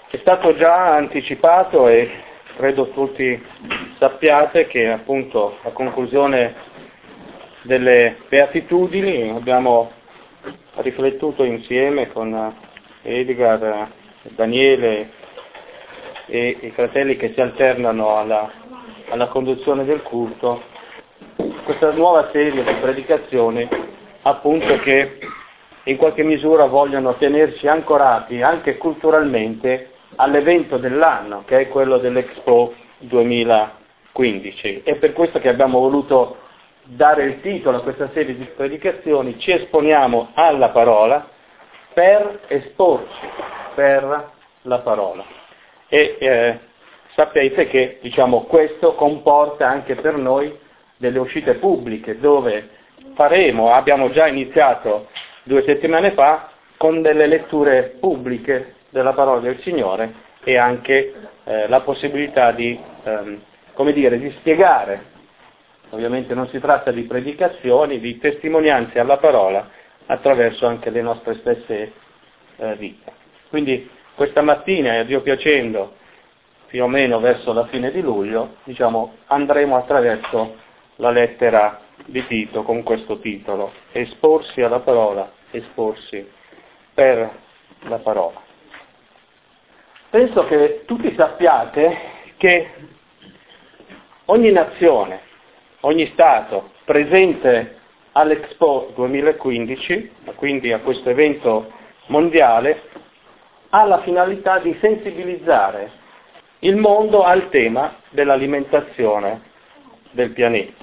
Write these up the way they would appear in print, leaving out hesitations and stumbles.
È stato già anticipato e credo tutti sappiate che appunto a conclusione delle beatitudini abbiamo riflettuto insieme con Edgar, Daniele e i fratelli che si alternano alla conduzione del culto, questa nuova serie di predicazioni appunto che in qualche misura vogliono tenerci ancorati anche culturalmente all'evento dell'anno, che è quello dell'Expo 2015. È per questo che abbiamo voluto dare il titolo a questa serie di predicazioni: ci esponiamo alla parola per esporci per la parola. E sapete che questo comporta anche per noi delle uscite pubbliche, dove abbiamo già iniziato 2 settimane fa con delle letture pubbliche della parola del Signore e anche la possibilità di spiegare. Ovviamente non si tratta di predicazioni, di testimonianze alla parola attraverso anche le nostre stesse vite. Quindi questa mattina, a Dio piacendo, più o meno verso la fine di luglio, andremo attraverso la lettera di Tito con questo titolo: esporsi alla parola, esporsi per la parola. Penso che tutti sappiate che ogni nazione, ogni Stato presente all'Expo 2015, quindi a questo evento mondiale, ha la finalità di sensibilizzare il mondo al tema dell'alimentazione del pianeta,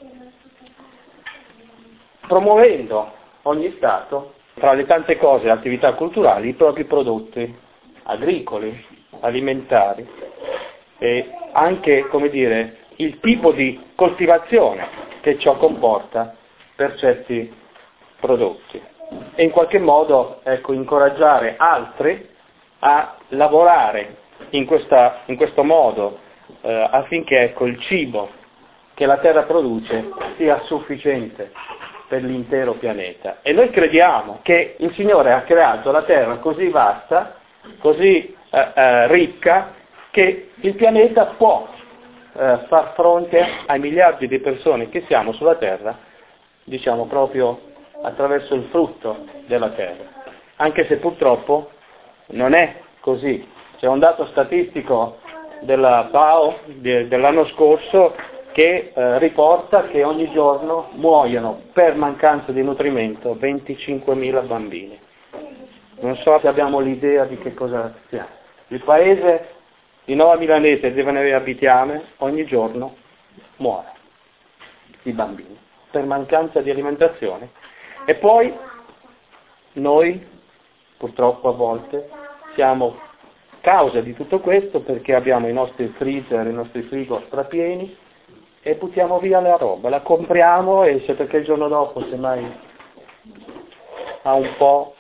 promuovendo ogni Stato, tra le tante cose e attività culturali, i propri prodotti agricoli, alimentari e anche, il tipo di coltivazione che ciò comporta per certi prodotti. E in qualche modo, incoraggiare altri a lavorare in questo modo affinché il cibo che la terra produce sia sufficiente per l'intero pianeta. E noi crediamo che il Signore ha creato la terra così vasta, così ricca, che il pianeta può far fronte ai miliardi di persone che siamo sulla terra, proprio attraverso il frutto della terra. Anche se purtroppo non è così. C'è un dato statistico della FAO dell'anno scorso che riporta che ogni giorno muoiono per mancanza di nutrimento 25.000 bambini. Non so se abbiamo l'idea di che cosa sia. Il paese di Nova Milanese, dove noi abitiamo, ogni giorno muore di bambini per mancanza di alimentazione. E poi noi, purtroppo a volte, siamo causa di tutto questo perché abbiamo i nostri freezer, i nostri frigo strapieni e buttiamo via la roba, la compriamo e se perché il giorno dopo semmai ha un po',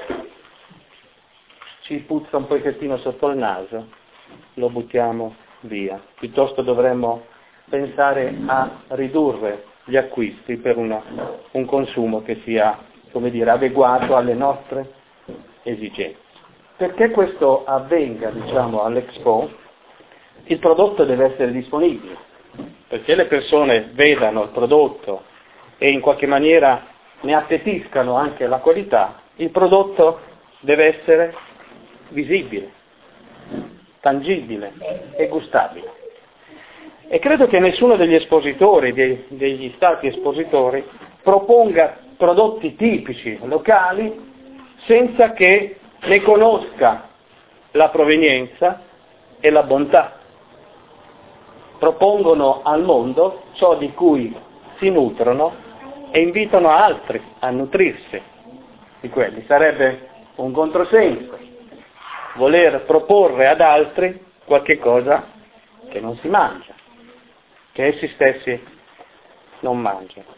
ci puzza un pochettino sotto il naso, lo buttiamo via. Piuttosto dovremmo pensare a ridurre gli acquisti per un consumo che sia, adeguato alle nostre esigenze. Perché questo avvenga, all'Expo, il prodotto deve essere disponibile, perché le persone vedano il prodotto e in qualche maniera ne appetiscano anche la qualità. Il prodotto deve essere visibile, tangibile e gustabile. E credo che nessuno degli espositori, degli stati espositori, proponga prodotti tipici, locali, senza che ne conosca la provenienza e la bontà. Propongono al mondo ciò di cui si nutrono e invitano altri a nutrirsi di quelli. Sarebbe un controsenso voler proporre ad altri qualche cosa che non si mangia, che essi stessi non mangiano.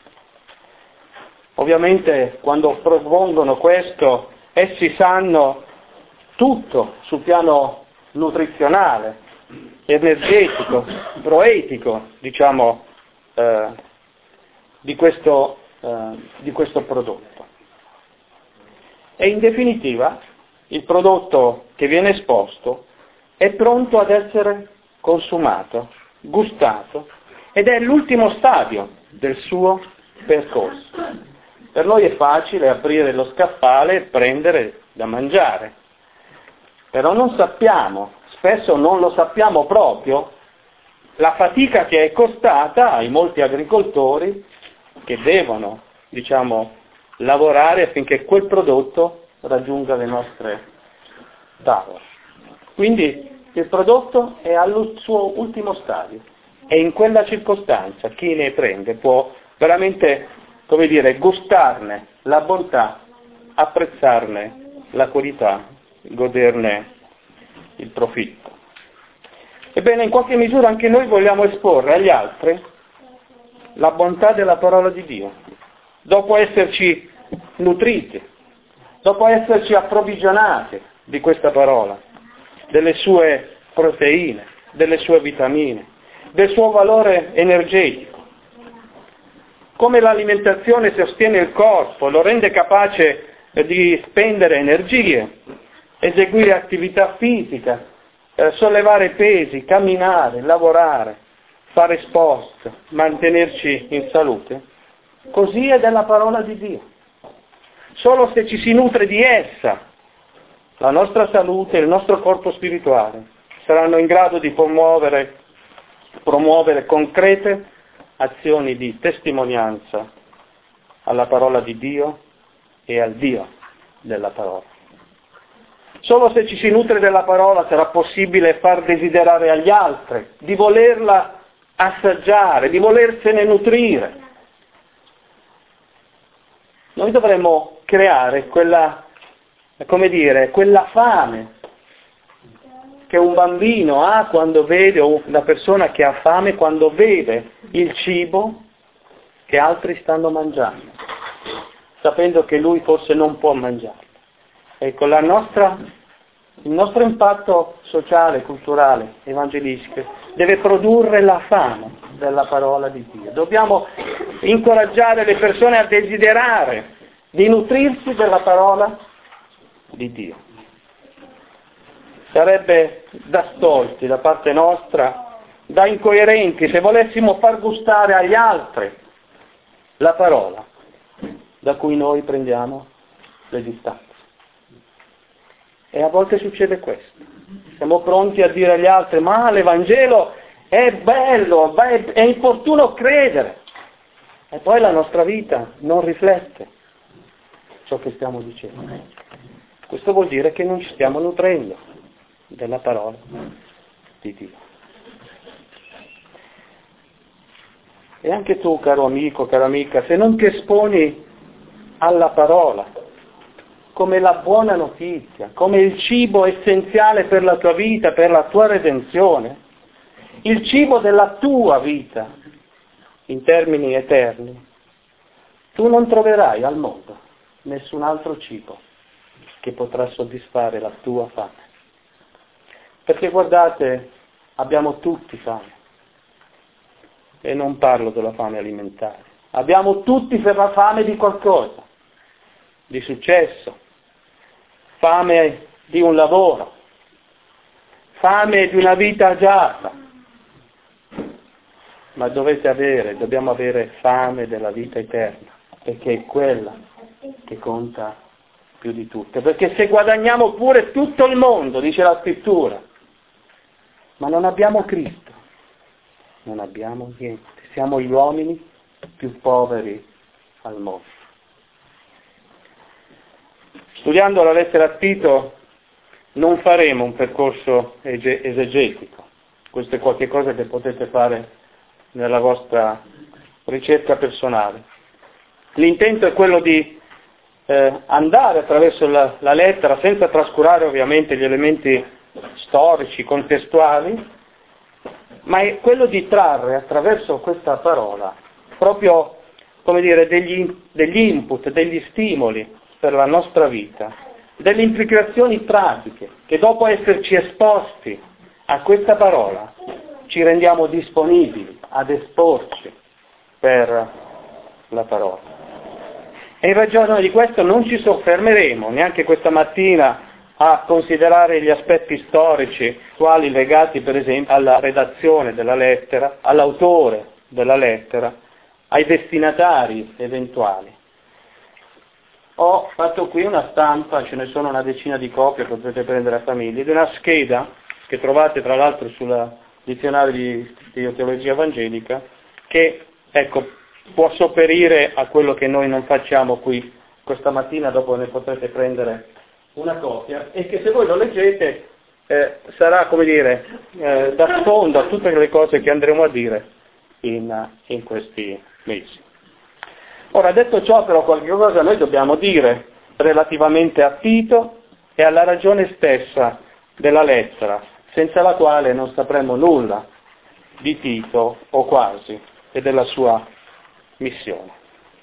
Ovviamente quando propongono questo, essi sanno tutto sul piano nutrizionale, energetico, proetico, di questo prodotto. E in definitiva il prodotto che viene esposto è pronto ad essere consumato, gustato, ed è l'ultimo stadio del suo percorso. Per noi è facile aprire lo scaffale e prendere da mangiare, però non sappiamo, spesso non lo sappiamo proprio, la fatica che è costata ai molti agricoltori che devono, lavorare affinché quel prodotto raggiunga le nostre tavole. Quindi il prodotto è al suo ultimo stadio e in quella circostanza chi ne prende può veramente, gustarne la bontà, apprezzarne la qualità, goderne il profitto. Ebbene, in qualche misura anche noi vogliamo esporre agli altri la bontà della parola di Dio, dopo esserci nutriti, dopo esserci approvvigionati di questa parola, delle sue proteine, delle sue vitamine, del suo valore energetico. Come l'alimentazione sostiene il corpo, lo rende capace di spendere energie, eseguire attività fisica, sollevare pesi, camminare, lavorare, fare sport, mantenerci in salute, così è della parola di Dio. Solo se ci si nutre di essa, la nostra salute e il nostro corpo spirituale saranno in grado di promuovere concrete azioni di testimonianza alla parola di Dio e al Dio della parola. Solo se ci si nutre della parola sarà possibile far desiderare agli altri di volerla assaggiare, di volersene nutrire. Noi dovremmo creare quella fame che un bambino ha quando vede, o una persona che ha fame quando vede il cibo che altri stanno mangiando, sapendo che lui forse non può mangiarlo. Ecco, il nostro impatto sociale, culturale, evangelistico deve produrre la fame della parola di Dio. Dobbiamo incoraggiare le persone a desiderare di nutrirsi della parola di Dio. Sarebbe da stolti da parte nostra, da incoerenti, se volessimo far gustare agli altri la parola da cui noi prendiamo le distanze. E a volte succede questo. Siamo pronti a dire agli altri: ma l'Evangelo è bello, è opportuno credere. E poi la nostra vita non riflette ciò che stiamo dicendo. Questo vuol dire che non ci stiamo nutrendo della parola di Dio. E anche tu, caro amico, cara amica, se non ti esponi alla parola come la buona notizia, come il cibo essenziale per la tua vita, per la tua redenzione, il cibo della tua vita in termini eterni, tu non troverai al mondo nessun altro cibo che potrà soddisfare la tua fame. Perché guardate, abbiamo tutti fame. E non parlo della fame alimentare. Abbiamo tutti per la fame di qualcosa, di successo, fame di un lavoro, fame di una vita agiata. Ma dobbiamo avere fame della vita eterna, perché è quella che conta più di tutte. Perché se guadagniamo pure tutto il mondo, dice la Scrittura, ma non abbiamo Cristo, non abbiamo niente. Siamo gli uomini più poveri al mondo. Studiando la lettera a Tito non faremo un percorso esegetico. Questo è qualcosa che potete fare nella vostra ricerca personale. L'intento è quello di andare attraverso la lettera senza trascurare ovviamente gli elementi storici, contestuali, ma è quello di trarre attraverso questa parola proprio, degli input, degli stimoli per la nostra vita, delle implicazioni pratiche, che dopo esserci esposti a questa parola ci rendiamo disponibili ad esporci per la parola. E in ragione di questo non ci soffermeremo neanche questa mattina a considerare gli aspetti storici, quali legati per esempio alla redazione della lettera, all'autore della lettera, ai destinatari eventuali. Ho fatto qui una stampa, ce ne sono una decina di copie, potete prendere a famiglia, di una scheda che trovate tra l'altro sul dizionario di teologia evangelica, che ecco, può sopperire a quello che noi non facciamo qui questa mattina, dopo ne potrete prendere una copia, e che se voi lo leggete sarà, come dire, da sfondo a tutte le cose che andremo a dire in questi mesi. Ora, detto ciò, però, qualche cosa noi dobbiamo dire relativamente a Tito e alla ragione stessa della lettera, senza la quale non sapremo nulla di Tito, o quasi, e della sua missione.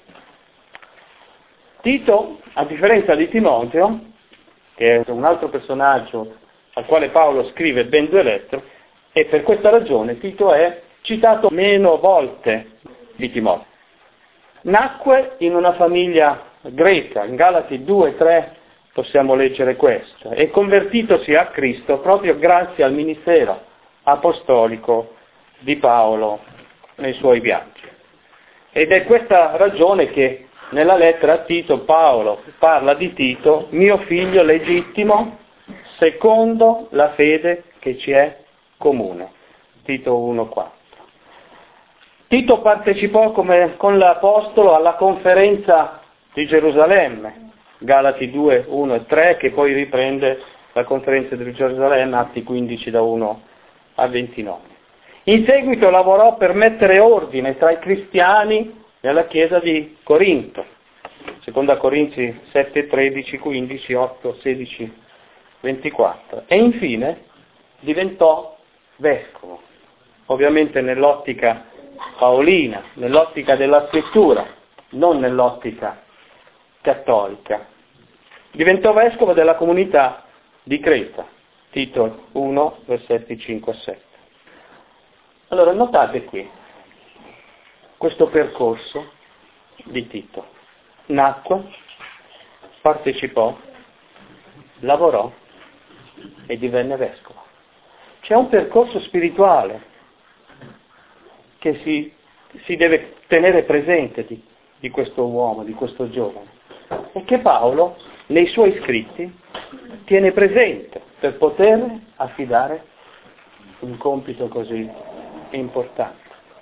Tito, a differenza di Timoteo, che è un altro personaggio al quale Paolo scrive ben 2 lettere, e per questa ragione Tito è citato meno volte di Timoteo. Nacque in una famiglia greca, in Galati 2-3 possiamo leggere questo, e convertitosi a Cristo proprio grazie al ministero apostolico di Paolo nei suoi viaggi. Ed è questa ragione che nella lettera a Tito Paolo parla di Tito, mio figlio legittimo, secondo la fede che ci è comune. Tito 1,4. Tito partecipò con l'Apostolo alla conferenza di Gerusalemme, Galati 2, 1 e 3, che poi riprende la conferenza di Gerusalemme, Atti 15 da 1 a 29. In seguito lavorò per mettere ordine tra i cristiani nella chiesa di Corinto, seconda Corinzi 7, 13, 15, 8, 16, 24. E infine diventò vescovo, ovviamente nell'ottica paolina, nell'ottica della scrittura, non nell'ottica cattolica. Diventò vescovo della comunità di Creta, Tito 1, versetti 5 e 7. Allora, notate qui questo percorso di Tito. Nacque, partecipò, lavorò e divenne vescovo. C'è un percorso spirituale che si deve tenere presente di questo uomo, di questo giovane, e che Paolo nei suoi scritti tiene presente per poter affidare un compito così importante.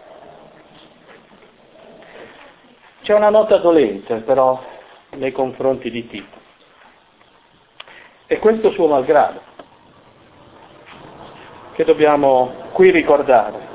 C'è una nota dolente però nei confronti di Tito, e questo suo malgrado, che dobbiamo qui ricordare.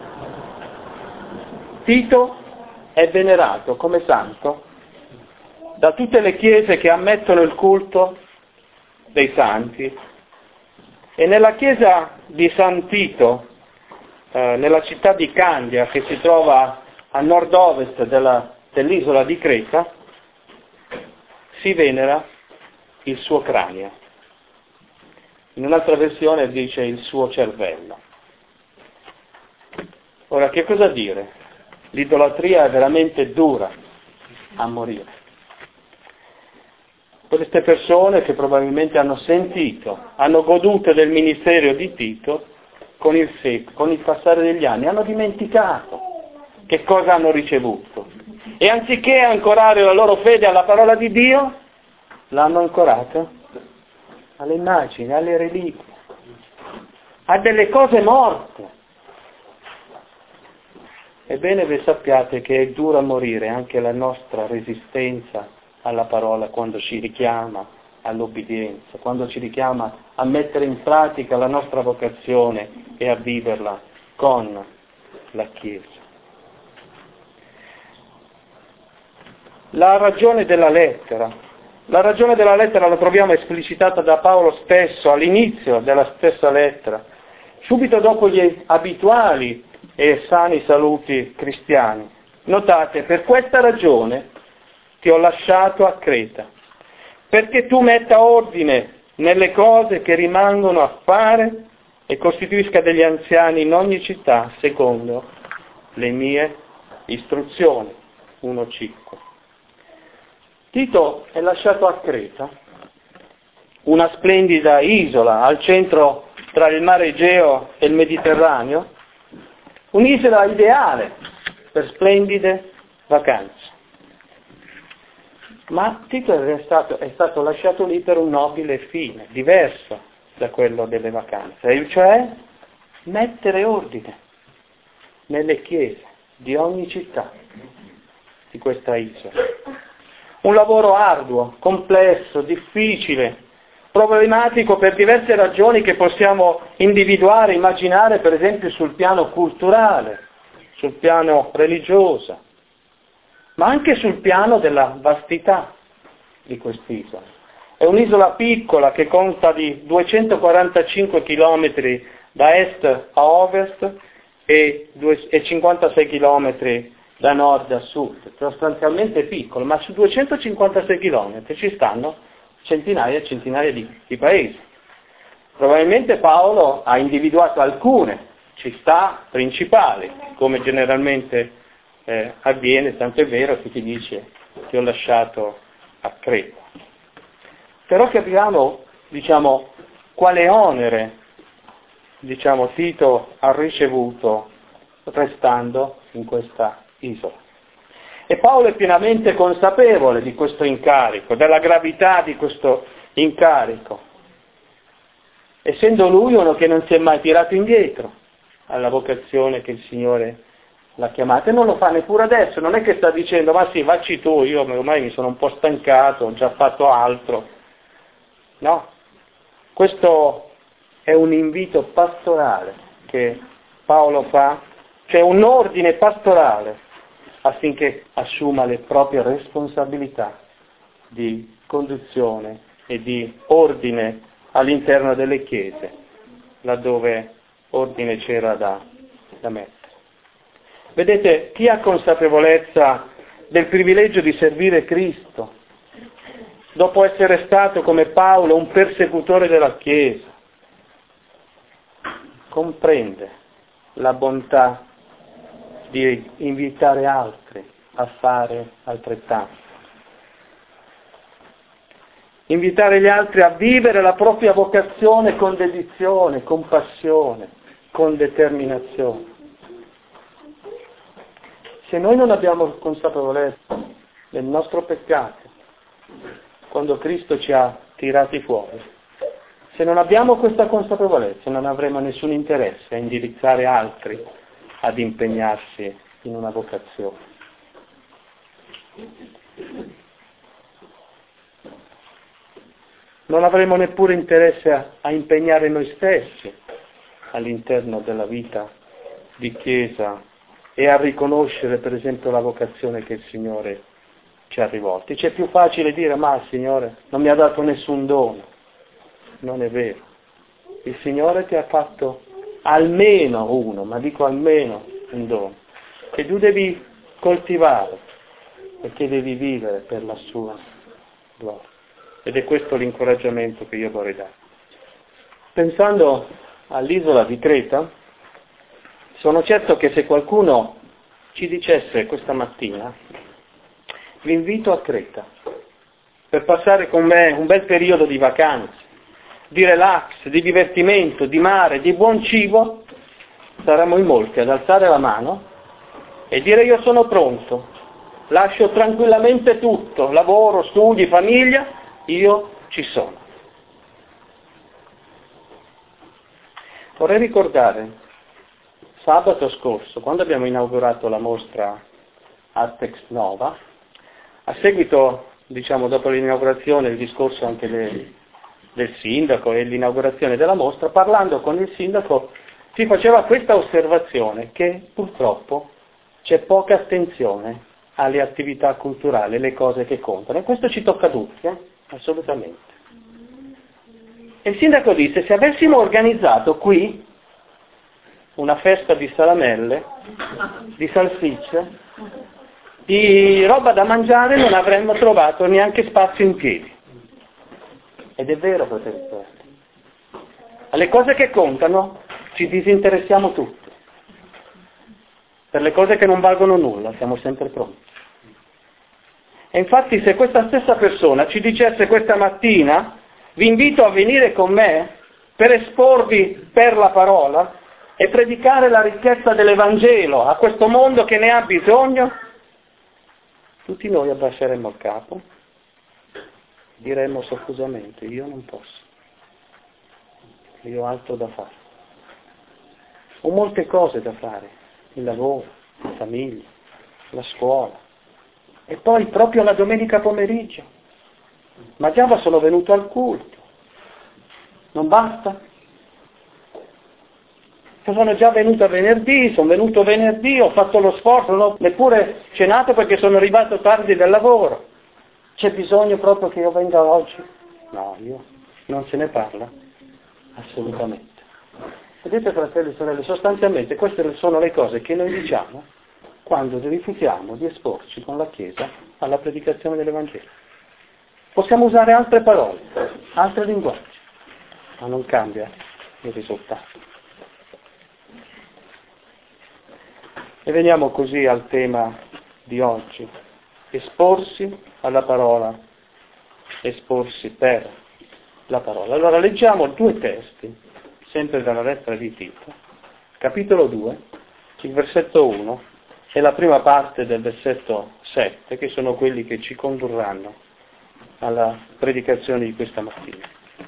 Tito è venerato come santo da tutte le chiese che ammettono il culto dei santi, e nella chiesa di San Tito, nella città di Candia, che si trova a nord-ovest dell'isola di Creta, si venera il suo cranio. In un'altra versione dice il suo cervello. Ora, che cosa dire? L'idolatria è veramente dura a morire. Queste persone che probabilmente hanno sentito, hanno goduto del ministero di Tito, con il passare degli anni hanno dimenticato che cosa hanno ricevuto. E anziché ancorare la loro fede alla parola di Dio, l'hanno ancorata alle immagini, alle reliquie, a delle cose morte. Ebbene, vi sappiate che è dura morire anche la nostra resistenza alla parola quando ci richiama all'obbedienza, quando ci richiama a mettere in pratica la nostra vocazione e a viverla con la Chiesa. La ragione della lettera la troviamo esplicitata da Paolo stesso all'inizio della stessa lettera, subito dopo gli abituali e sani saluti cristiani. Notate, per questa ragione ti ho lasciato a Creta, perché tu metta ordine nelle cose che rimangono a fare e costituisca degli anziani in ogni città secondo le mie istruzioni. 1,5. Tito è lasciato a Creta una splendida isola al centro tra il mare Egeo e il Mediterraneo, un'isola ideale per splendide vacanze. Ma Tito è stato lasciato lì per un nobile fine, diverso da quello delle vacanze, e cioè mettere ordine nelle chiese di ogni città di questa isola. Un lavoro arduo, complesso, difficile, problematico per diverse ragioni che possiamo individuare, immaginare per esempio sul piano culturale, sul piano religioso, ma anche sul piano della vastità di quest'isola. È un'isola piccola che conta di 245 chilometri da est a ovest e 56 chilometri da nord a sud, sostanzialmente piccolo, ma su 256 chilometri ci stanno centinaia e centinaia di paesi. Probabilmente Paolo ha individuato alcune città principali, come generalmente avviene, tanto è vero che ti dice ti ho lasciato a Creta. Però capiamo, quale onere, Tito ha ricevuto restando in questa isola. E Paolo è pienamente consapevole di questo incarico, della gravità di questo incarico, essendo lui uno che non si è mai tirato indietro alla vocazione che il Signore l'ha chiamata, e non lo fa neppure adesso. Non è che sta dicendo ma sì, vacci tu, io ormai mi sono un po' stancato, ho già fatto altro. No, questo è un invito pastorale che Paolo fa, cioè un ordine pastorale affinché assuma le proprie responsabilità di conduzione e di ordine all'interno delle chiese, laddove ordine c'era da mettere. Vedete, chi ha consapevolezza del privilegio di servire Cristo, dopo essere stato come Paolo un persecutore della Chiesa, comprende la bontà di invitare altri a fare altrettanto. Invitare gli altri a vivere la propria vocazione con dedizione, con passione, con determinazione. Se noi non abbiamo consapevolezza del nostro peccato, quando Cristo ci ha tirati fuori, se non abbiamo questa consapevolezza non avremo nessun interesse a indirizzare altri ad impegnarsi in una vocazione. Non avremo neppure interesse a impegnare noi stessi all'interno della vita di Chiesa e a riconoscere per esempio la vocazione che il Signore ci ha rivolti. C'è più facile dire ma il Signore non mi ha dato nessun dono. Non è vero. Il Signore ti ha fatto almeno uno, ma dico almeno un dono, che tu devi coltivare e che devi vivere per la sua gloria. Ed è questo l'incoraggiamento che io vorrei dare. Pensando all'isola di Creta, sono certo che se qualcuno ci dicesse questa mattina vi invito a Creta per passare con me un bel periodo di vacanze, di relax, di divertimento, di mare, di buon cibo, saremmo in molti ad alzare la mano e dire io sono pronto, lascio tranquillamente tutto, lavoro, studi, famiglia, io ci sono. Vorrei ricordare sabato scorso, quando abbiamo inaugurato la mostra Artex Nova, a seguito, dopo l'inaugurazione, il discorso anche del sindaco e l'inaugurazione della mostra, parlando con il sindaco si faceva questa osservazione, che purtroppo c'è poca attenzione alle attività culturali, le cose che contano, e questo ci tocca a tutti, assolutamente. E il sindaco disse, se avessimo organizzato qui una festa di salamelle, di salsicce, di roba da mangiare, non avremmo trovato neanche spazio in piedi. Ed è vero, fratelli. Alle cose che contano ci disinteressiamo tutti. Per le cose che non valgono nulla siamo sempre pronti. E infatti se questa stessa persona ci dicesse questa mattina Vi invito a venire con me per esporvi per la parola e predicare la ricchezza dell'Evangelo a questo mondo che ne ha bisogno. Tutti noi abbasseremo il capo, diremmo soffusamente: io non posso, io ho altro da fare. Ho molte cose da fare, il lavoro, la famiglia, la scuola, e poi proprio la domenica pomeriggio. Ma già sono venuto al culto, non basta? Sono già venuto sono venuto venerdì, ho fatto lo sforzo, non ho neppure cenato perché sono arrivato tardi dal lavoro. C'è bisogno proprio che io venga oggi? No, non se ne parla, assolutamente. Vedete, fratelli e sorelle, sostanzialmente queste sono le cose che noi diciamo quando rifiutiamo di esporci con la Chiesa alla predicazione dell'Evangelo. Possiamo usare altre parole, altri linguaggi, ma non cambia il risultato. E veniamo così al tema di oggi: esporsi alla parola, esporsi per la parola. Allora leggiamo due testi, sempre dalla lettera di Tito, capitolo 2, il versetto 1 e la prima parte del versetto 7, che sono quelli che ci condurranno alla predicazione di questa mattina.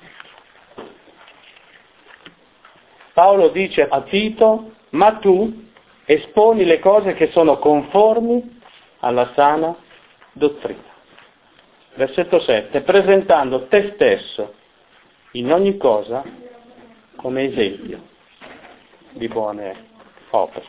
Paolo dice a Tito: ma tu esponi le cose che sono conformi alla sana dottrina. Versetto 7, presentando te stesso in ogni cosa come esempio di buone opere.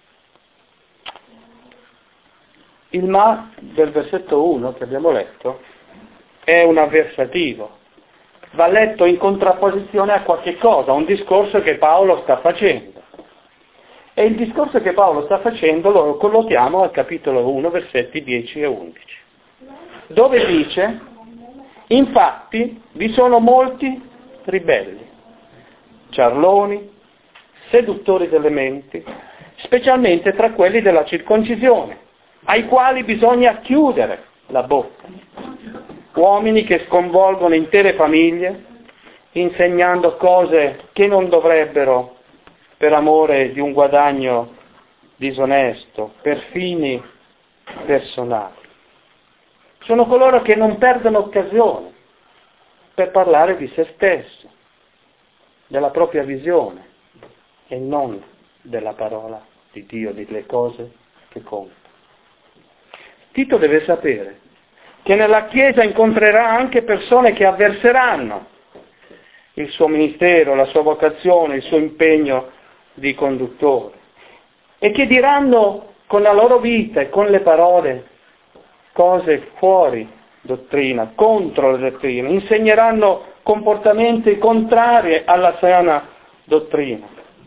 Il ma del versetto 1 che abbiamo letto è un avversativo, va letto in contrapposizione a qualche cosa, a un discorso che Paolo sta facendo. E il discorso che Paolo sta facendo lo collochiamo al capitolo 1, versetti 10 e 11, dove dice: infatti vi sono molti ribelli, ciarloni, seduttori delle menti, specialmente tra quelli della circoncisione, ai quali bisogna chiudere la bocca, uomini che sconvolgono intere famiglie, insegnando cose che non dovrebbero per amore di un guadagno disonesto, per fini personali. Sono coloro che non perdono occasione per parlare di se stessi, della propria visione e non della parola di Dio, delle cose che contano. Tito deve sapere che nella Chiesa incontrerà anche persone che avverseranno il suo ministero, la sua vocazione, il suo impegno di conduttore, e che diranno con la loro vita e con le parole cose fuori dottrina, contro la dottrina, insegneranno comportamenti contrari alla sana dottrina.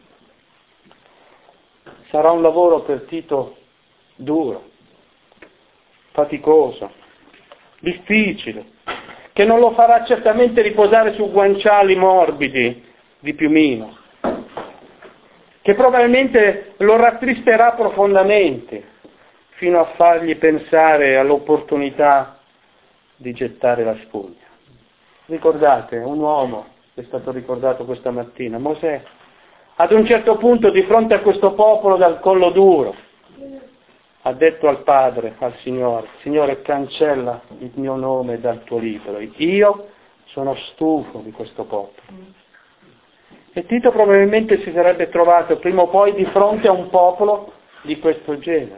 Sarà un lavoro per Tito duro, faticoso, difficile, che non lo farà certamente riposare su guanciali morbidi di piumino, che probabilmente lo rattristerà profondamente fino a fargli pensare all'opportunità di gettare la spugna. Ricordate, un uomo che è stato ricordato questa mattina, Mosè, ad un certo punto di fronte a questo popolo dal collo duro, ha detto al Padre, al Signore: Signore, cancella il mio nome dal tuo libro, io sono stufo di questo popolo. E Tito probabilmente si sarebbe trovato prima o poi di fronte a un popolo di questo genere.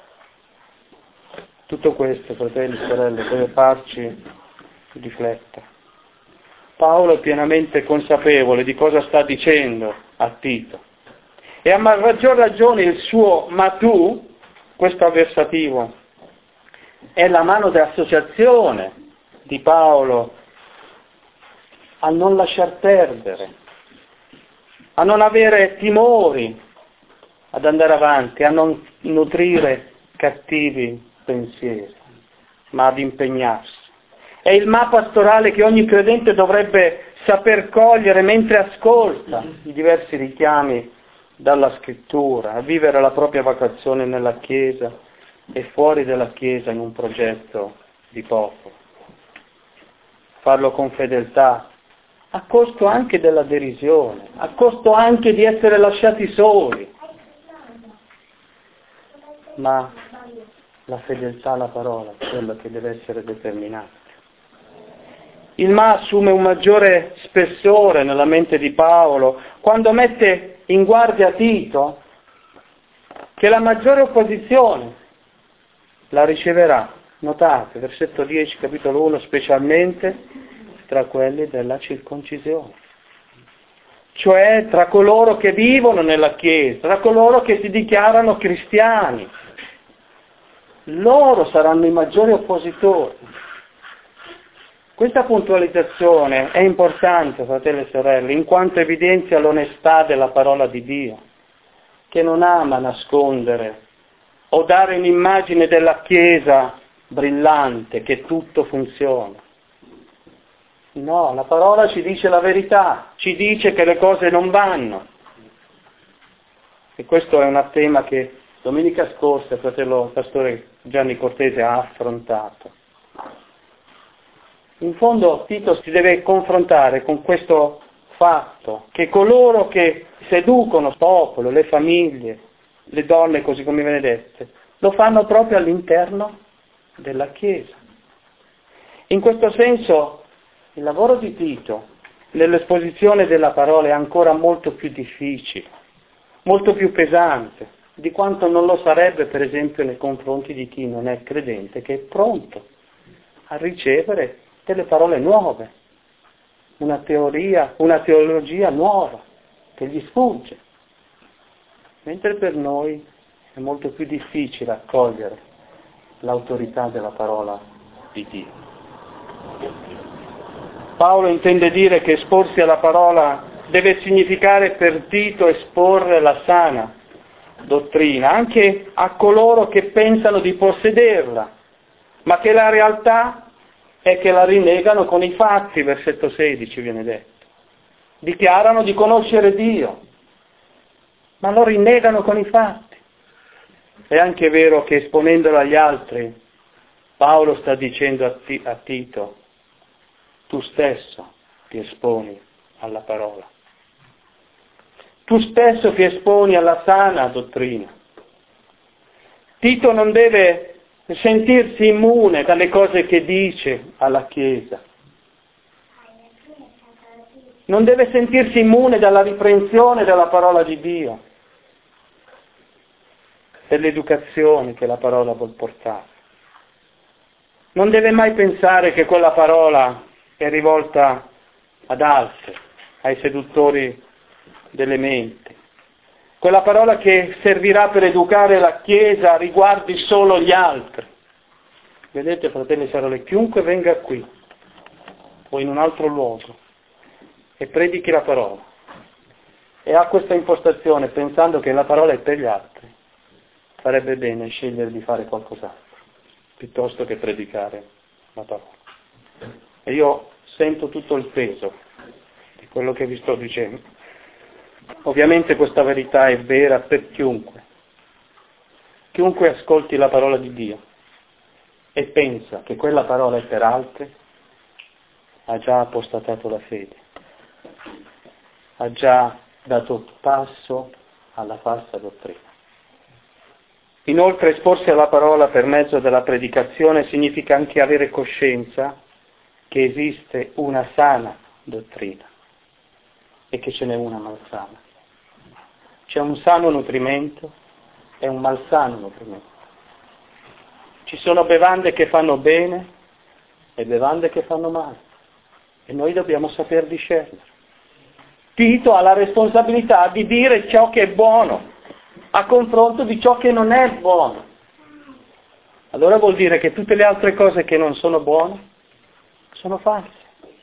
Tutto questo, fratelli e sorelle, deve farci riflettere. Paolo è pienamente consapevole di cosa sta dicendo a Tito. E a maggior ragione il suo "ma tu", questo avversativo, è la mano d'associazione di Paolo a non lasciar perdere, a non avere timori ad andare avanti, a non nutrire cattivi pensieri, ma ad impegnarsi. È il ma pastorale che ogni credente dovrebbe saper cogliere mentre ascolta i diversi richiami dalla Scrittura, a vivere la propria vocazione nella Chiesa e fuori dalla Chiesa in un progetto di popolo. Farlo con fedeltà, a costo anche della derisione, a costo anche di essere lasciati soli. Ma la fedeltà alla parola è quella che deve essere determinante. Il ma assume un maggiore spessore nella mente di Paolo quando mette in guardia Tito che la maggiore opposizione la riceverà, notate, versetto 10, capitolo 1, specialmente tra quelli della circoncisione, cioè tra coloro che vivono nella Chiesa, tra coloro che si dichiarano cristiani. Loro saranno i maggiori oppositori. Questa puntualizzazione è importante, fratelli e sorelle, in quanto evidenzia l'onestà della parola di Dio, che non ama nascondere o dare un'immagine della Chiesa brillante, che tutto funziona. No, la parola ci dice la verità, ci dice che le cose non vanno. E questo è un tema che domenica scorsa il fratello pastore Gianni Cortese ha affrontato. In fondo Tito si deve confrontare con questo fatto che coloro che seducono il popolo, le famiglie, le donne così come viene dette, lo fanno proprio all'interno della Chiesa. In questo senso il lavoro di Tito nell'esposizione della parola è ancora molto più difficile, molto più pesante, di quanto non lo sarebbe per esempio nei confronti di chi non è credente, che è pronto a ricevere delle parole nuove, una teologia nuova che gli sfugge, mentre per noi è molto più difficile accogliere l'autorità della parola di Dio. Paolo intende dire che esporsi alla parola deve significare per Tito esporre la sana dottrina, anche a coloro che pensano di possederla, ma che la realtà è che la rinnegano con i fatti, versetto 16 viene detto. Dichiarano di conoscere Dio, ma lo rinnegano con i fatti. È anche vero che esponendolo agli altri, Paolo sta dicendo a Tito, tu stesso ti esponi alla parola. Tu stesso ti esponi alla sana dottrina. Tito non deve sentirsi immune dalle cose che dice alla Chiesa. Non deve sentirsi immune dalla riprensione della parola di Dio, dell'educazione che la parola vuol portare. Non deve mai pensare che quella parola è rivolta ad altri, ai seduttori delle menti. Quella parola che servirà per educare la Chiesa riguardi solo gli altri. Vedete, fratelli e sorelle, chiunque venga qui o in un altro luogo e predichi la parola e ha questa impostazione pensando che la parola è per gli altri, farebbe bene scegliere di fare qualcos'altro piuttosto che predicare la parola. E io sento tutto il peso di quello che vi sto dicendo. Ovviamente questa verità è vera per chiunque. Chiunque ascolti la parola di Dio e pensa che quella parola è per altri, ha già apostatato la fede, ha già dato passo alla falsa dottrina. Inoltre esporsi alla parola per mezzo della predicazione significa anche avere coscienza che esiste una sana dottrina e che ce n'è una malsana. C'è un sano nutrimento e un malsano nutrimento. Ci sono bevande che fanno bene e bevande che fanno male. E noi dobbiamo saper discernere. Tito ha la responsabilità di dire ciò che è buono a confronto di ciò che non è buono. Allora vuol dire che tutte le altre cose che non sono buone sono false.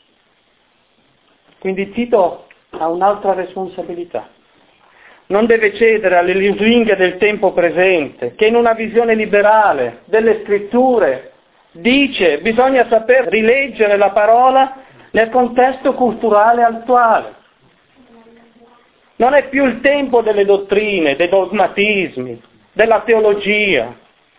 Quindi Tito ha un'altra responsabilità. Non deve cedere alle lusinghe del tempo presente, che in una visione liberale delle scritture dice bisogna saper rileggere la parola nel contesto culturale attuale. Non è più il tempo delle dottrine, dei dogmatismi, della teologia,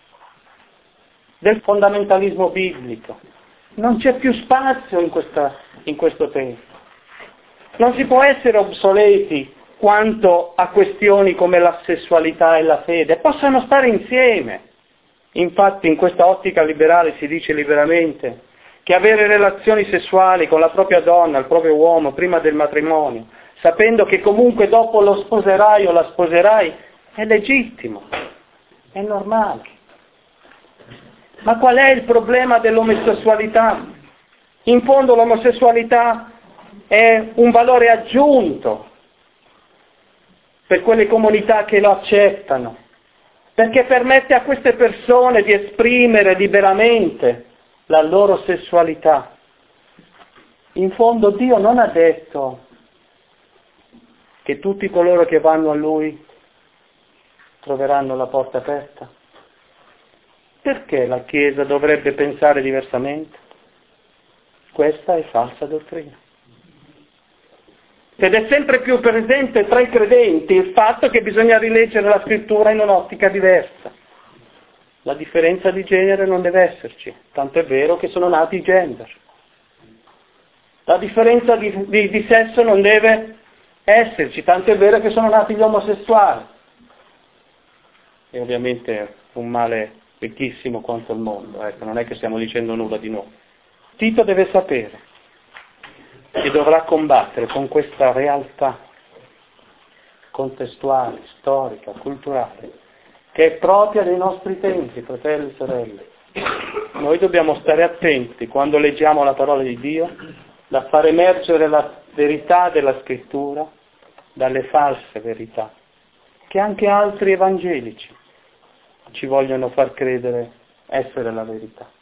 del fondamentalismo biblico. Non c'è più spazio in questo tempo. Non si può essere obsoleti quanto a questioni come la sessualità e la fede, possono stare insieme. Infatti in questa ottica liberale si dice liberamente che avere relazioni sessuali con la propria donna, il proprio uomo, prima del matrimonio, sapendo che comunque dopo lo sposerai o la sposerai, è legittimo, è normale. Ma qual è il problema dell'omosessualità? In fondo l'omosessualità è un valore aggiunto per quelle comunità che lo accettano, perché permette a queste persone di esprimere liberamente la loro sessualità. In fondo Dio non ha detto che tutti coloro che vanno a Lui troveranno la porta aperta. Perché la Chiesa dovrebbe pensare diversamente? Questa è falsa dottrina. Ed è sempre più presente tra i credenti il fatto che bisogna rileggere la scrittura in un'ottica diversa. La differenza di genere non deve esserci, tanto è vero che sono nati i gender. La differenza di sesso non deve esserci, tanto è vero che sono nati gli omosessuali. E ovviamente è un male ricchissimo quanto il mondo, non è che stiamo dicendo nulla di nuovo. Tito deve sapere che dovrà combattere con questa realtà contestuale, storica, culturale, che è propria dei nostri tempi, fratelli e sorelle. Noi dobbiamo stare attenti quando leggiamo la parola di Dio, da far emergere la verità della scrittura dalle false verità, che anche altri evangelici ci vogliono far credere essere la verità.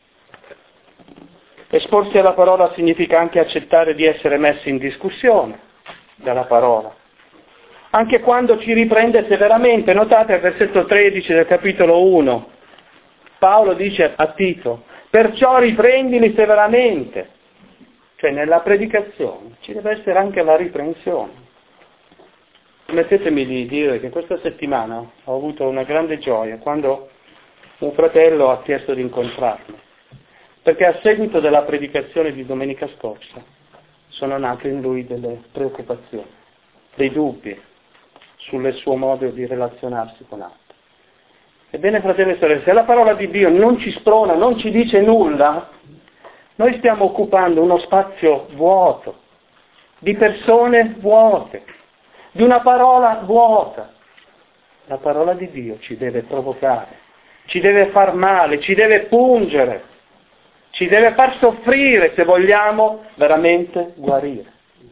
Esporsi alla parola significa anche accettare di essere messi in discussione dalla parola, anche quando ci riprende severamente. Notate il versetto 13 del capitolo 1, Paolo dice a Tito, perciò riprendili severamente, cioè nella predicazione ci deve essere anche la riprensione. Permettetemi di dire che questa settimana ho avuto una grande gioia quando un fratello ha chiesto di incontrarmi, perché a seguito della predicazione di domenica scorsa sono nate in lui delle preoccupazioni, dei dubbi sul suo modo di relazionarsi con altri. Ebbene, fratelli e sorelle, se la parola di Dio non ci sprona, non ci dice nulla, noi stiamo occupando uno spazio vuoto, di persone vuote, di una parola vuota. La parola di Dio ci deve provocare, ci deve far male, ci deve pungere, ci deve far soffrire se vogliamo veramente guarire.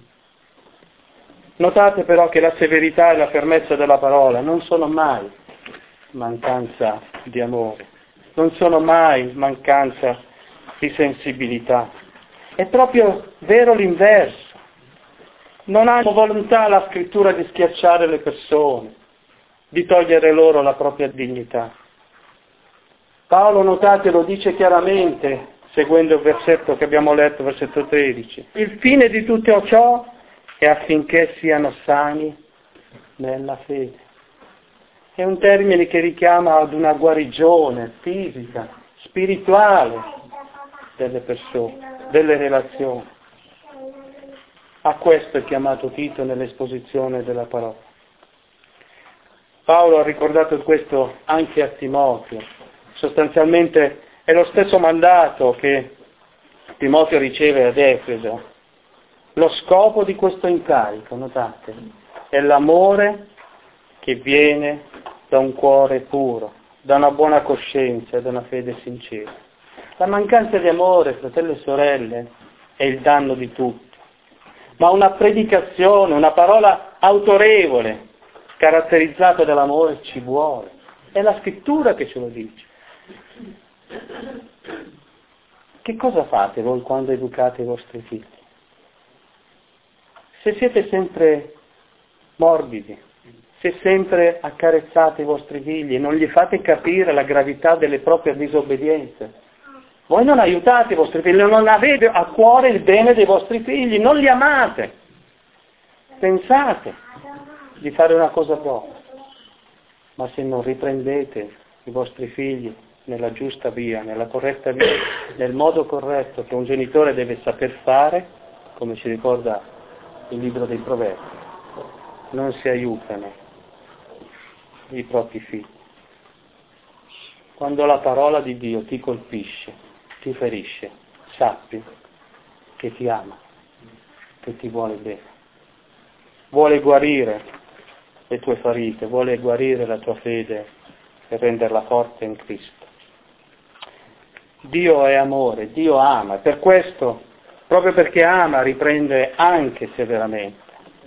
Notate però che la severità e la fermezza della parola non sono mai mancanza di amore, non sono mai mancanza di sensibilità. È proprio vero l'inverso. Non ha volontà la scrittura di schiacciare le persone, di togliere loro la propria dignità. Paolo, notate, lo dice chiaramente, seguendo il versetto che abbiamo letto, versetto 13. Il fine di tutto ciò è affinché siano sani nella fede. È un termine che richiama ad una guarigione fisica, spirituale delle persone, delle relazioni. A questo è chiamato Tito nell'esposizione della parola. Paolo ha ricordato questo anche a Timoteo. Sostanzialmente è lo stesso mandato che Timoteo riceve ad Efeso. Lo scopo di questo incarico, notate, è l'amore che viene da un cuore puro, da una buona coscienza e da una fede sincera. La mancanza di amore, fratelli e sorelle, è il danno di tutti. Ma una predicazione, una parola autorevole, caratterizzata dall'amore, ci vuole. È la scrittura che ce lo dice. Che cosa fate voi quando educate i vostri figli? Se siete sempre morbidi, se sempre accarezzate i vostri figli e non gli fate capire la gravità delle proprie disobbedienze, voi non aiutate i vostri figli, non avete a cuore il bene dei vostri figli, non li amate. Pensate di fare una cosa buona, ma se non riprendete i vostri figli nella giusta via, nella corretta via, nel modo corretto che un genitore deve saper fare, come ci ricorda il libro dei Proverbi, non si aiutano i propri figli. Quando la parola di Dio ti colpisce, ti ferisce, sappi che ti ama, che ti vuole bene. Vuole guarire le tue ferite, vuole guarire la tua fede e renderla forte in Cristo. Dio è amore, Dio ama, e per questo, proprio perché ama, riprende anche severamente.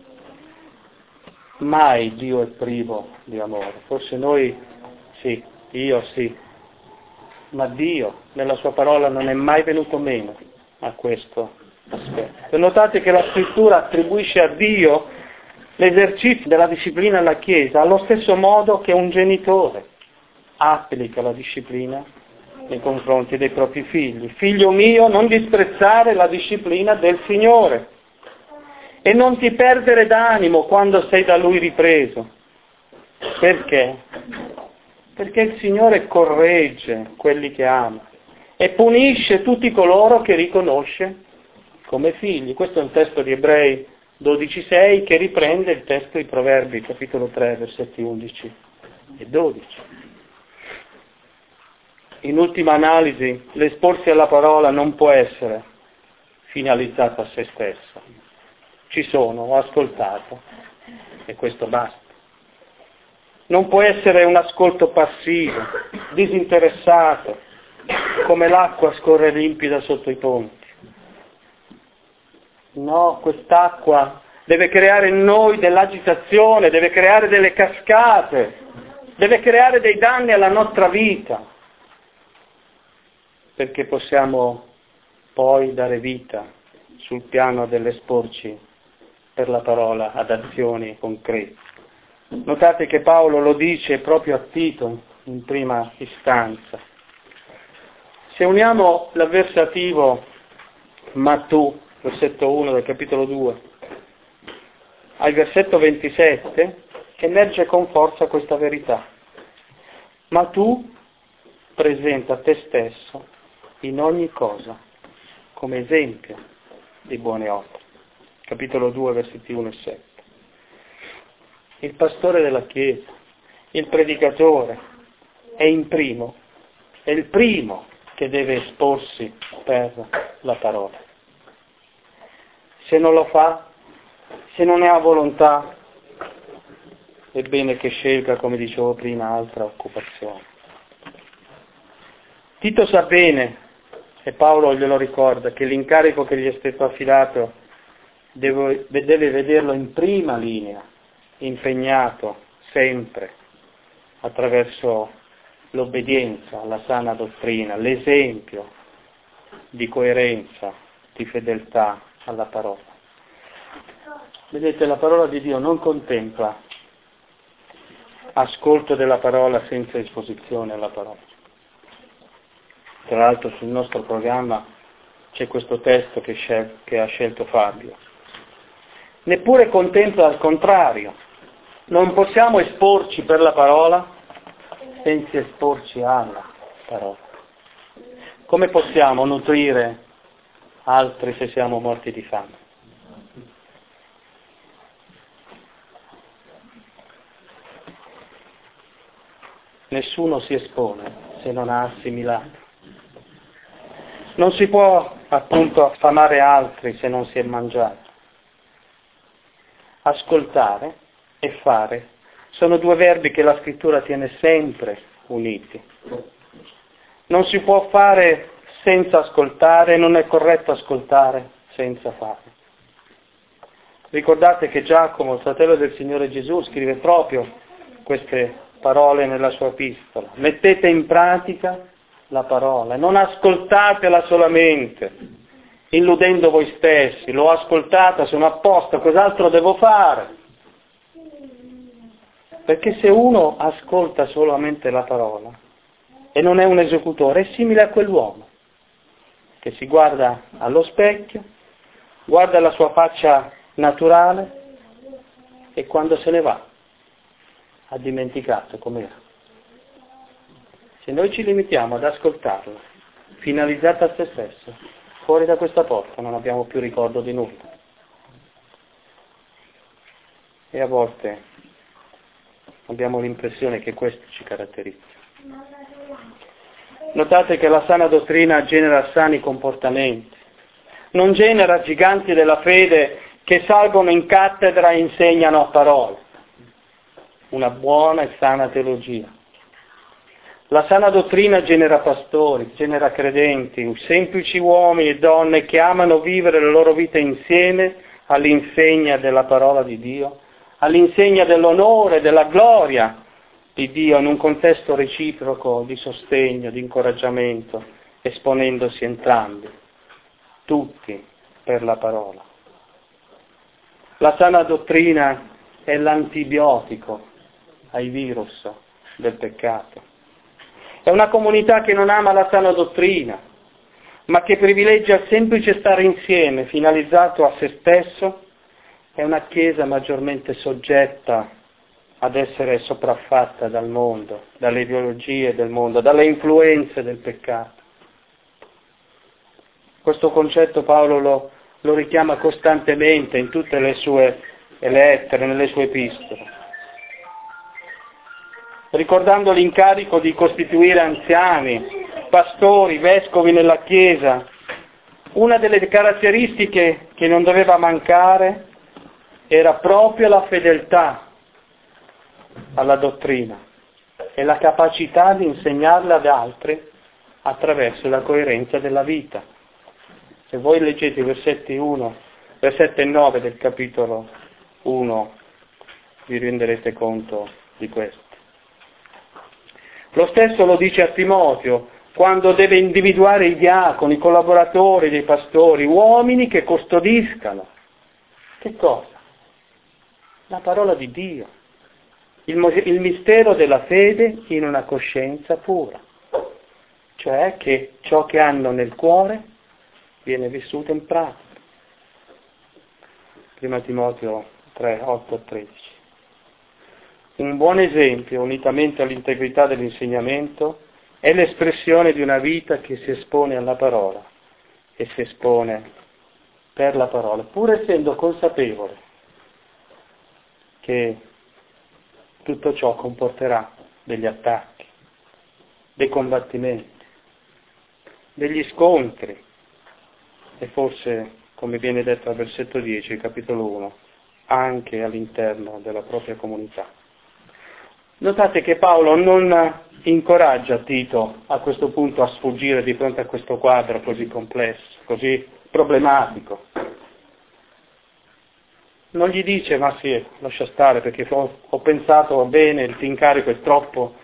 Mai Dio è privo di amore. Forse noi sì, io sì, ma Dio nella sua parola non è mai venuto meno a questo aspetto. E notate che la Scrittura attribuisce a Dio l'esercizio della disciplina alla Chiesa allo stesso modo che un genitore applica la disciplina nei confronti dei propri figli. Figlio mio, non disprezzare la disciplina del Signore e non ti perdere d'animo quando sei da Lui ripreso. Perché? Perché il Signore corregge quelli che ama e punisce tutti coloro che riconosce come figli. Questo è un testo di Ebrei 12,6 che riprende il testo di Proverbi, capitolo 3, versetti 11 e 12. In ultima analisi, l'esporsi alla parola non può essere finalizzato a se stesso. Ci sono, ho ascoltato, e questo basta. Non può essere un ascolto passivo, disinteressato, come l'acqua scorre limpida sotto i ponti. No, quest'acqua deve creare in noi dell'agitazione, deve creare delle cascate, deve creare dei danni alla nostra vita, perché possiamo poi dare vita sul piano dell'esporci per la parola ad azioni concrete. Notate che Paolo lo dice proprio a Tito in prima istanza. Se uniamo l'avversativo ma tu, versetto 1 del capitolo 2, al versetto 27, emerge con forza questa verità. Ma tu presenta te stesso in ogni cosa come esempio di buone opere. Capitolo 2, versetti 1 e 7. Il pastore della Chiesa, il predicatore, è il primo che deve esporsi per la parola. Se non lo fa, se non ne ha volontà, è bene che scelga, come dicevo prima, altra occupazione. Tito sa bene, e Paolo glielo ricorda, che l'incarico che gli è stato affidato deve vederlo in prima linea, impegnato sempre attraverso l'obbedienza alla sana dottrina, l'esempio di coerenza, di fedeltà alla parola. Vedete, la parola di Dio non contempla ascolto della parola senza esposizione alla parola. Tra l'altro sul nostro programma c'è questo testo che ha scelto Fabio. Neppure contempla al contrario. Non possiamo esporci per la parola senza esporci alla parola. Come possiamo nutrire altri se siamo morti di fame? Nessuno si espone se non ha assimilato. Non si può appunto affamare altri se non si è mangiato. Ascoltare e fare sono due verbi che la Scrittura tiene sempre uniti. Non si può fare senza ascoltare, non è corretto ascoltare senza fare. Ricordate che Giacomo, il fratello del Signore Gesù, scrive proprio queste parole nella sua epistola. Mettete in pratica la parola, non ascoltatela solamente, illudendo voi stessi. L'ho ascoltata, sono a posto, cos'altro devo fare? Perché se uno ascolta solamente la parola e non è un esecutore, è simile a quell'uomo che si guarda allo specchio, guarda la sua faccia naturale e quando se ne va ha dimenticato com'era. Se noi ci limitiamo ad ascoltarla, finalizzata a se stesso, fuori da questa porta non abbiamo più ricordo di nulla. E a volte abbiamo l'impressione che questo ci caratterizza. Notate che la sana dottrina genera sani comportamenti, non genera giganti della fede che salgono in cattedra e insegnano a parole. Una buona e sana teologia. La sana dottrina genera pastori, genera credenti, semplici uomini e donne che amano vivere la loro vita insieme all'insegna della parola di Dio, all'insegna dell'onore, della gloria di Dio in un contesto reciproco di sostegno, di incoraggiamento, esponendosi entrambi, tutti per la parola. La sana dottrina è l'antibiotico ai virus del peccato. È una comunità che non ama la sana dottrina, ma che privilegia il semplice stare insieme, finalizzato a se stesso. È una Chiesa maggiormente soggetta ad essere sopraffatta dal mondo, dalle ideologie del mondo, dalle influenze del peccato. Questo concetto Paolo lo richiama costantemente in tutte le sue lettere, nelle sue epistole, ricordando l'incarico di costituire anziani, pastori, vescovi nella Chiesa. Una delle caratteristiche che non doveva mancare era proprio la fedeltà alla dottrina e la capacità di insegnarla ad altri attraverso la coerenza della vita. Se voi leggete i versetti e 9 del capitolo 1, vi renderete conto di questo. Lo stesso lo dice a Timoteo, quando deve individuare i diaconi, i collaboratori dei pastori, uomini che custodiscano. Che cosa? La parola di Dio, il mistero della fede in una coscienza pura, cioè che ciò che hanno nel cuore viene vissuto in pratica. 1 Timoteo 3, 8-13. Un buon esempio, unitamente all'integrità dell'insegnamento, è l'espressione di una vita che si espone alla parola e si espone per la parola, pur essendo consapevole che tutto ciò comporterà degli attacchi, dei combattimenti, degli scontri e forse, come viene detto al versetto 10, capitolo 1, anche all'interno della propria comunità. Notate che Paolo non incoraggia Tito a questo punto a sfuggire di fronte a questo quadro così complesso, così problematico. Non gli dice, ma sì, lascia stare perché ho pensato bene, il tuo incarico è troppo,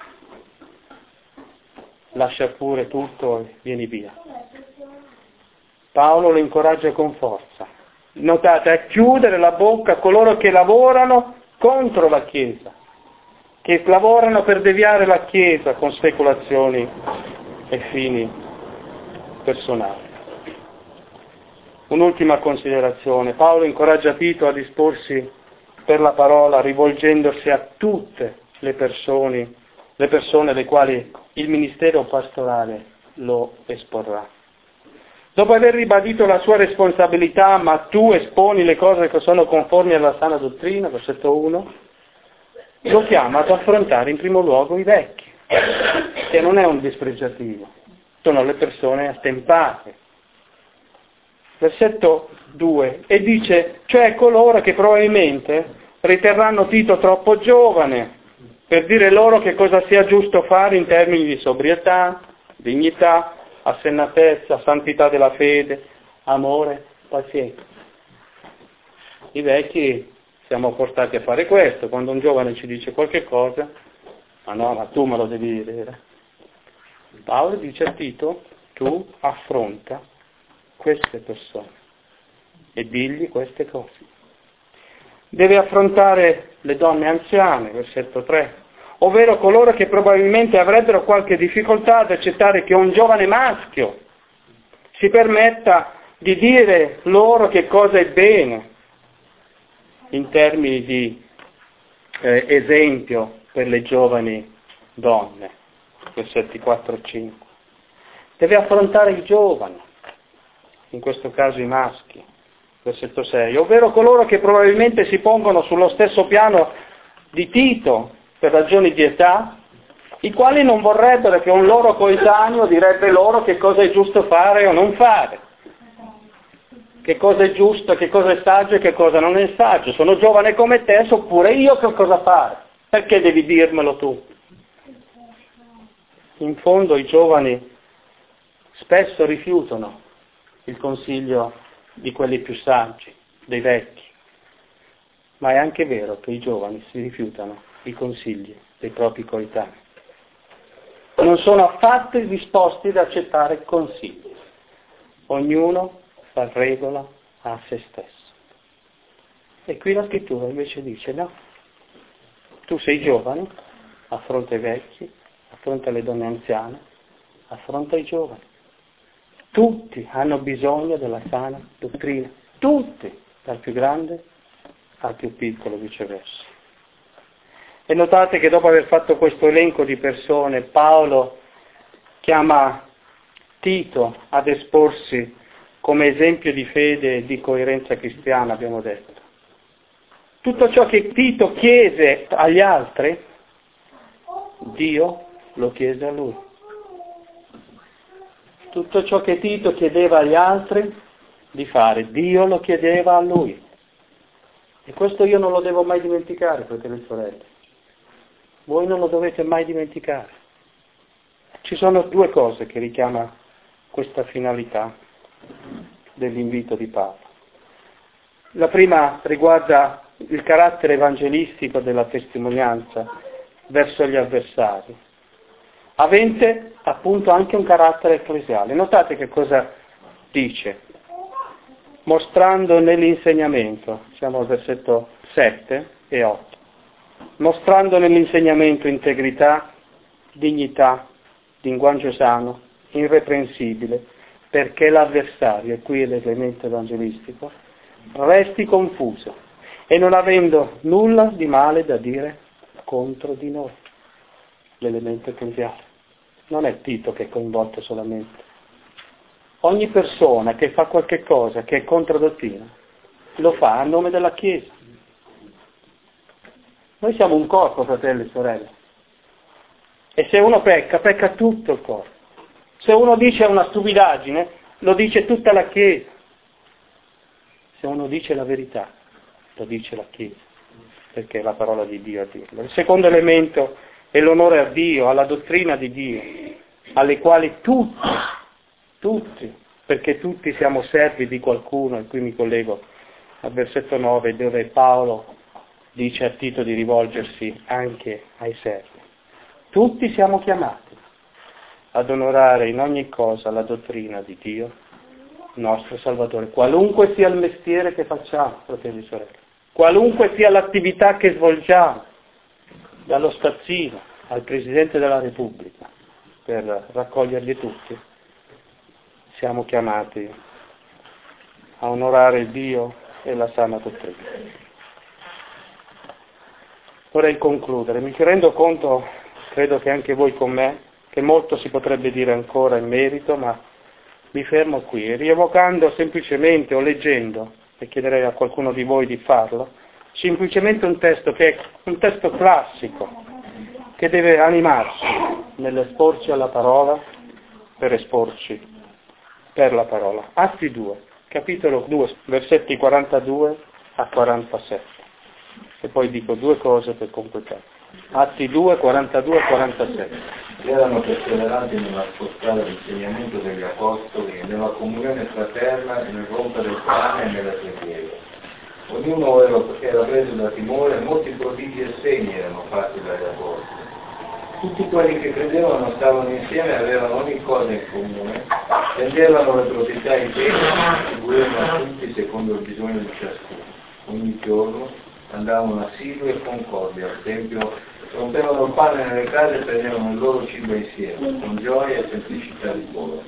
lascia pure tutto e vieni via. Paolo lo incoraggia con forza. Notate, a chiudere la bocca a coloro che lavorano contro la Chiesa, che lavorano per deviare la Chiesa con speculazioni e fini personali. Un'ultima considerazione. Paolo incoraggia Tito a disporsi per la parola rivolgendosi a tutte le persone alle quali il ministero pastorale lo esporrà. Dopo aver ribadito la sua responsabilità, ma tu esponi le cose che sono conformi alla sana dottrina, versetto 1, lo chiama ad affrontare in primo luogo i vecchi, che non è un dispregiativo, sono le persone attempate. Versetto 2, e dice, cioè coloro che probabilmente riterranno Tito troppo giovane per dire loro che cosa sia giusto fare in termini di sobrietà, dignità, assennatezza, santità della fede, amore, pazienza. I vecchi siamo portati a fare questo, quando un giovane ci dice qualche cosa, ma no, ma tu me lo devi dire. Paolo dice a Tito, tu affronta queste persone e digli queste cose. Deve affrontare le donne anziane, versetto 3, ovvero coloro che probabilmente avrebbero qualche difficoltà ad accettare che un giovane maschio si permetta di dire loro che cosa è bene in termini di esempio per le giovani donne, versetti 4 e 5. Deve affrontare i giovani, in questo caso i maschi, versetto 6, ovvero coloro che probabilmente si pongono sullo stesso piano di Tito per ragioni di età, i quali non vorrebbero che un loro coetaneo direbbe loro che cosa è giusto fare o non fare, che cosa è giusto, che cosa è saggio e che cosa non è saggio. Sono giovane come te, so pure io che cosa fare. Perché devi dirmelo tu? In fondo i giovani spesso rifiutano il consiglio di quelli più saggi, dei vecchi, ma è anche vero che i giovani si rifiutano i consigli dei propri coetanei. Non sono affatto disposti ad accettare consigli. Ognuno fa regola a se stesso. E qui la scrittura invece dice no, tu sei giovane, affronta i vecchi, affronta le donne anziane, affronta i giovani. Tutti hanno bisogno della sana dottrina, tutti, dal più grande al più piccolo viceversa. E notate che dopo aver fatto questo elenco di persone, Paolo chiama Tito ad esporsi come esempio di fede e di coerenza cristiana, abbiamo detto. Tutto ciò che Tito chiese agli altri, Dio lo chiese a lui. Tutto ciò che Tito chiedeva agli altri di fare, Dio lo chiedeva a lui. E questo io non lo devo mai dimenticare, fratelli e sorelle. Voi non lo dovete mai dimenticare. Ci sono due cose che richiama questa finalità dell'invito di Paolo. La prima riguarda il carattere evangelistico della testimonianza verso gli avversari, avente appunto anche un carattere ecclesiale. Notate che cosa dice, mostrando nell'insegnamento, siamo al versetto 7 e 8, mostrando nell'insegnamento integrità, dignità, linguaggio sano, irreprensibile, perché l'avversario, e qui è l'elemento evangelistico, resti confuso e non avendo nulla di male da dire contro di noi. L'elemento ecclesiale. Non è Tito che è coinvolto solamente. Ogni persona che fa qualche cosa che è contro dottrina, lo fa a nome della Chiesa. Noi siamo un corpo, fratelli e sorelle. E se uno pecca, pecca tutto il corpo. Se uno dice una stupidaggine, lo dice tutta la Chiesa. Se uno dice la verità, lo dice la Chiesa, perché è la parola di Dio a dirlo. Il secondo elemento è l'onore a Dio, alla dottrina di Dio, alle quali tutti, perché tutti siamo servi di qualcuno, e qui mi collego al versetto 9, dove Paolo dice a Tito di rivolgersi anche ai servi. Tutti siamo chiamati ad onorare in ogni cosa la dottrina di Dio, nostro Salvatore, qualunque sia il mestiere che facciamo, fratelli e sorelle, qualunque sia l'attività che svolgiamo, dallo spazzino al Presidente della Repubblica, per raccoglierli tutti, siamo chiamati a onorare Dio e la sana dottrina. Vorrei concludere, mi rendo conto, credo che anche voi con me, che molto si potrebbe dire ancora in merito, ma mi fermo qui, rievocando semplicemente o leggendo, e chiederei a qualcuno di voi di farlo, semplicemente un testo che è un testo classico, che deve animarci nell'esporci alla parola, per esporci per la parola. Atti 2, capitolo 2, versetti 42 a 47. E poi dico due cose per completare. Atti 2, 42 a 47. Erano perseveranti nell'ascoltare l'insegnamento degli apostoli, nella comunione fraterna, nel rompere il pane e nella preghiera. Ognuno era preso da timore e molti prodigi e segni erano fatti dagli apostoli. Tutti quelli che credevano stavano insieme e avevano ogni cosa in comune, tendevano le proprietà in bene, distribuivano a tutti secondo il bisogno di ciascuno. Ogni giorno andavano assidui e concordi al Tempio, rompevano il pane nelle case e prendevano il loro cibo insieme, con gioia e semplicità di cuore.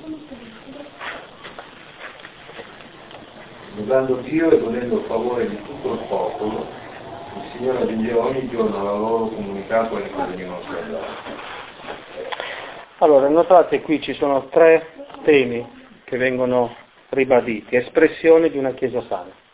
Lodando Dio e godendo il favore di tutto il popolo, il Signore aggiungeva ogni giorno alla loro comunità quelli che venivano salvati. Allora, notate qui ci sono tre temi che vengono ribaditi, espressioni di una Chiesa sana.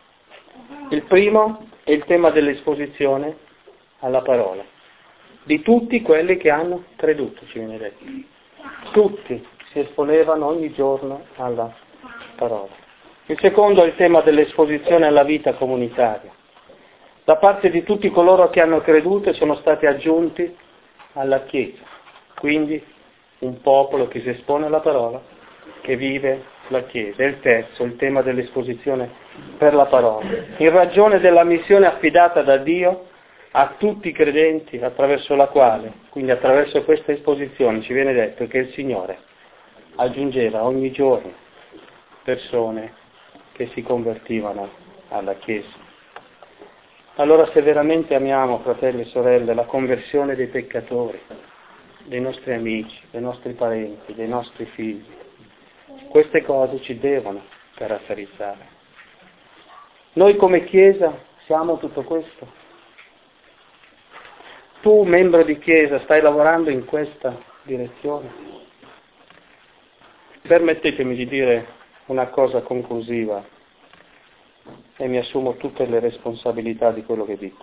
Il primo è il tema dell'esposizione alla parola, di tutti quelli che hanno creduto, ci viene detto. Tutti si esponevano ogni giorno alla parola. Il secondo è il tema dell'esposizione alla vita comunitaria. Da parte di tutti coloro che hanno creduto e sono stati aggiunti alla Chiesa, quindi un popolo che si espone alla parola, che vive la Chiesa. E il terzo, il tema dell'esposizione per la parola. In ragione della missione affidata da Dio a tutti i credenti, attraverso la quale, quindi attraverso questa esposizione, ci viene detto che il Signore aggiungeva ogni giorno persone che si convertivano alla Chiesa. Allora, se veramente amiamo, fratelli e sorelle, la conversione dei peccatori, dei nostri amici, dei nostri parenti, dei nostri figli, queste cose ci devono caratterizzare. Noi come Chiesa siamo tutto questo? Tu, membro di Chiesa, stai lavorando in questa direzione? Permettetemi di dire una cosa conclusiva e mi assumo tutte le responsabilità di quello che dico.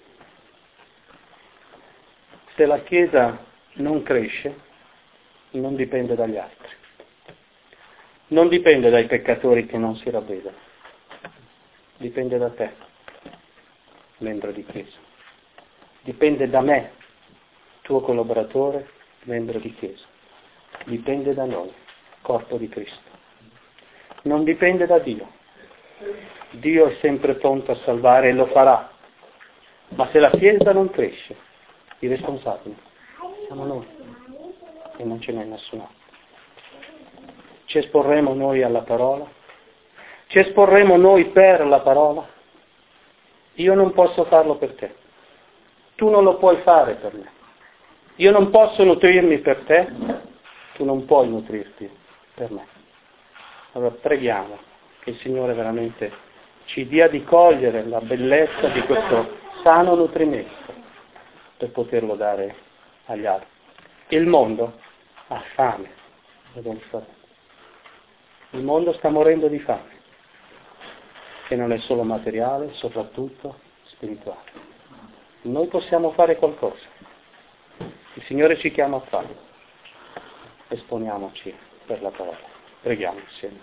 Se la Chiesa non cresce, non dipende dagli altri. Non dipende dai peccatori che non si ravvedono. Dipende da te, membro di Chiesa. Dipende da me, tuo collaboratore, membro di Chiesa. Dipende da noi, corpo di Cristo. Non dipende da Dio. Dio è sempre pronto a salvare e lo farà. Ma se la Chiesa non cresce, i responsabili siamo noi e non ce n'è nessun altro. Ci esporremo noi alla parola? Ci esporremo noi per la parola? Io non posso farlo per te. Tu non lo puoi fare per me. Io non posso nutrirmi per te, tu non puoi nutrirti per me. Allora preghiamo che il Signore veramente ci dia di cogliere la bellezza di questo sano nutrimento per poterlo dare agli altri. Il mondo ha fame. Il mondo sta morendo di fame, che non è solo materiale, soprattutto spirituale. Noi possiamo fare qualcosa. Il Signore ci chiama a farlo. Esponiamoci per la parola. Preghiamo insieme.